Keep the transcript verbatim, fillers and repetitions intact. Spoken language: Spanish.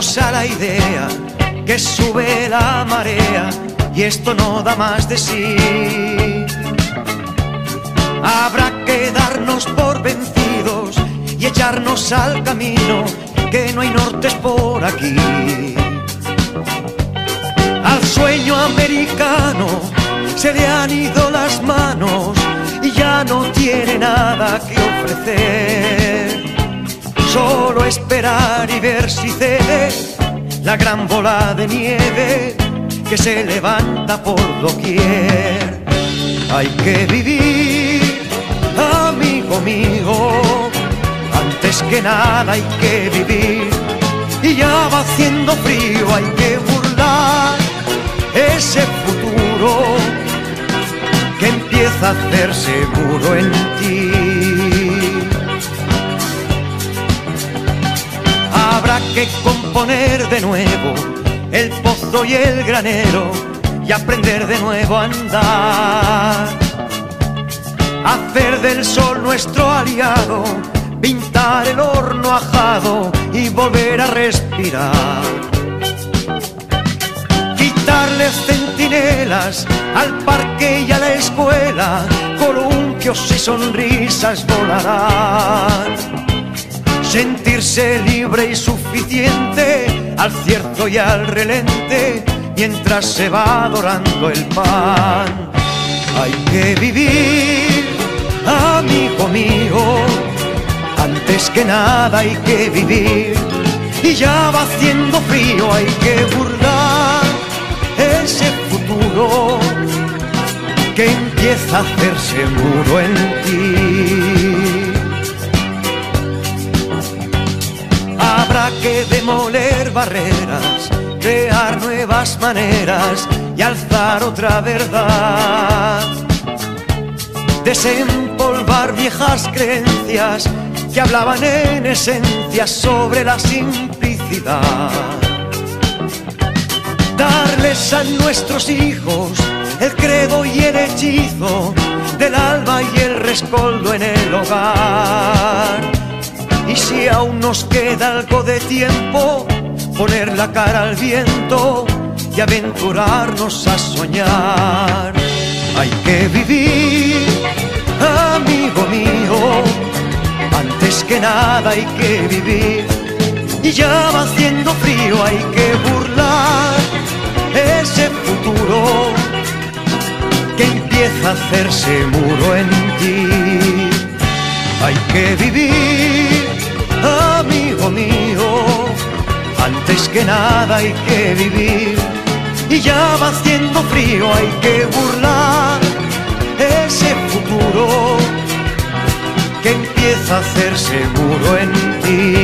Aferrados a la idea que sube la marea y esto no da más de sí. Habrá que darnos por vencidos y echarnos al camino, que no hay nortes por aquí. Al sueño americano se le han ido las manos y ya no tiene nada que ofrecer. Solo esperar y ver si cede la gran bola de nieve que se levanta por doquier. Hay que vivir, amigo mío, antes que nada hay que vivir. Y ya va haciendo frío, hay que burlar ese futuro que empieza a hacer seguro en ti. Habrá que componer de nuevo el pozo y el granero y aprender de nuevo a andar, hacer del sol nuestro aliado, pintar el horno ajado y volver a respirar. Quitarle centinelas al parque y a la escuela, columpios y sonrisas volarán. Sentirse libre y suficiente al cierto y al relente, mientras se va dorando el pan. Hay que vivir, amigo mío, antes que nada hay que vivir. Y ya va haciendo frío, hay que burlar ese futuro que empieza a hacerse muro en ti. Habrá que demoler barreras, crear nuevas maneras y alzar otra verdad. Desempolvar viejas creencias que hablaban en esencia sobre la simplicidad. Darles a nuestros hijos el credo y el hechizo del alba y el rescoldo en el hogar. Y si aún nos queda algo de tiempo, poner la cara al viento y aventurarnos a soñar. Hay que vivir, amigo mío, antes que nada hay que vivir. Y ya va haciendo frío, hay que burlar ese futuro que empieza a hacerse muro en ti. Hay que vivir, amigo mío, antes que nada hay que vivir. Y ya va haciendo frío, hay que burlar ese futuro que empieza a hacerse muro en ti.